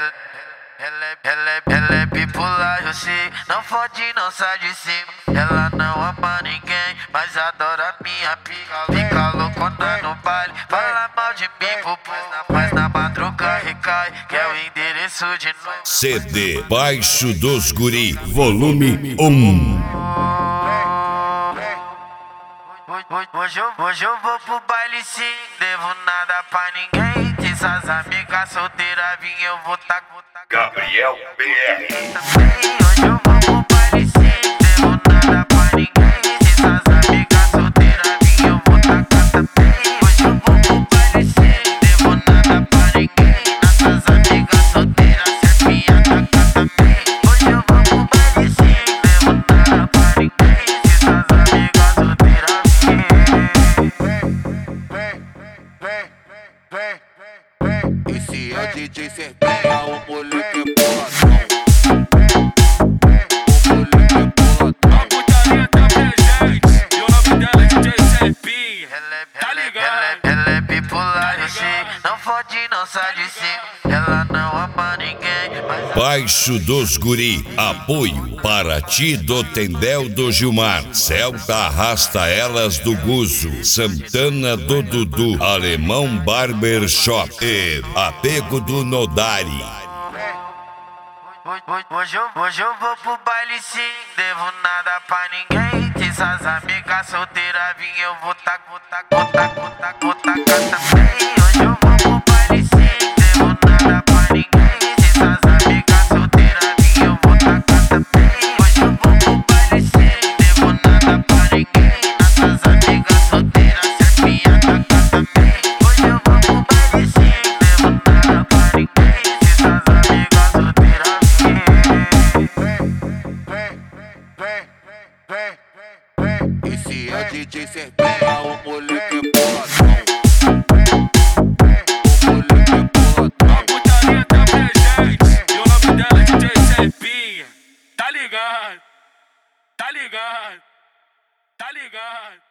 Ela é bipolar, eu sei, não fode, não sai de cima. Ela não ama ninguém, mas adora minha pica. Fica loucona no baile, fala mal de mim pro povo, mas na madruga recai, que é o endereço de novo. CD Baixo dos Guri, volume 1. Hoje eu vou pro baile sim, devo nada pra ninguém. Se essas amigas solteiras vim, eu vou tá com Gabriel BR. Hoje eu vou pro baile sim, devo nada pra ninguém. Se essas amigas solteiras vim, eu vou tá com também. Hoje eu vou pro baile sim, devo nada pra ninguém. Nossas amigas solteiras se minha taca também. Hoje eu vou pro baile sim, devo nada pra ninguém. Se essas amigas solteiras esse é o DJ Serpinha, o moleque é boladão. O moleque é boladão. A putaria tá presente, e o nome dela é DJ Serpinha. Tá ligado? Ela é bipolar, eu sei, não fode, não sai de cima. Ela não ama ninguém, mas Baixo dos Guri, apoio para ti do Tendel do Gilmar, Celta Arrasta Elas do Guzo, Santana do Dudu, Alemão Barber Shop e Apego do Nodari. Hoje eu vou pro baile sim, devo nada pra ninguém. Se essas amigas solteiras vim, eu vou tá com também. Hoje eu vou pro baile sim, devo nada pra ninguém. Se essas amigas solteiras vim, eu vou tá com também. Hoje eu vou pro baile sim, devo nada pra ninguém. Nossas amigas solteiras se minha taca também. Hoje eu vou pro baile sim, devo nada pra ninguém. Se essas amigas solteiras Esse é o DJ Serpinha, o moleque é boladão. O moleque é boladão. A putaria tá presente, e o nome dela é DJ Serpinha. Tá ligado? Tá ligado? Tá ligado?